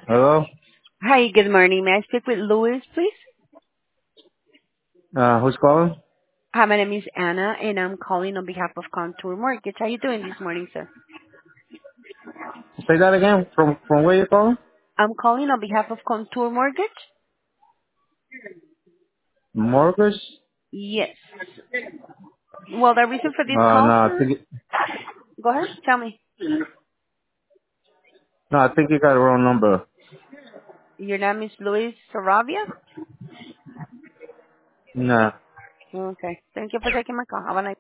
Hello? Hi, good morning. May I speak with Louis, please? Who's calling? Hi, my name is Anna, and I'm calling on behalf of Contour Mortgage. How you doing this morning, sir? Say that again. From where you calling? I'm calling on behalf of Contour Mortgage? Mortgage? Yes. Well, the reason for this No, call, I sir? think it, Go ahead, tell me. no, I think you got the wrong number. Your name is Luis Saravia? Nah. Okay. Thank you for taking my call. Have a nice